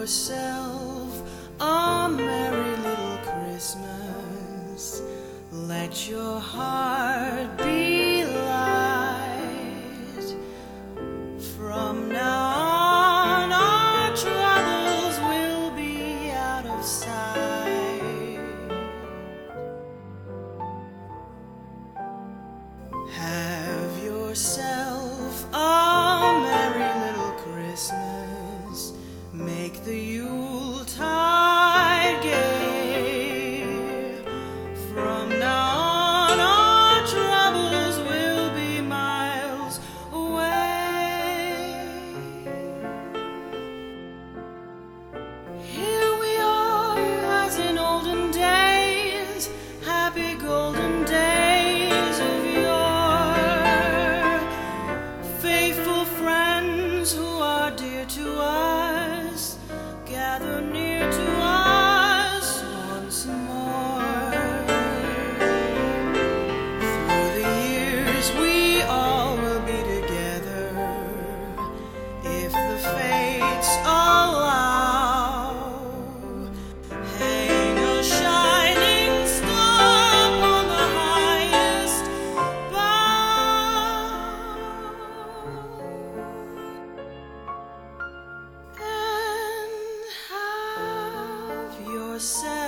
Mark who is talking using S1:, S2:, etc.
S1: yourself a merry little Christmas. Let your heart be light. From now on, our troubles will be out of sight. Have yourself a merry little Christmas. Make the Yuletide gay. From now on, our troubles will be miles away. Here we are, as in olden days, happy golden days of yore. Faithful friends who are dear to us, gather near to us once more. Through the years we all will be together, if the fates allow. Hang a shining star upon the highest bough, and have yourself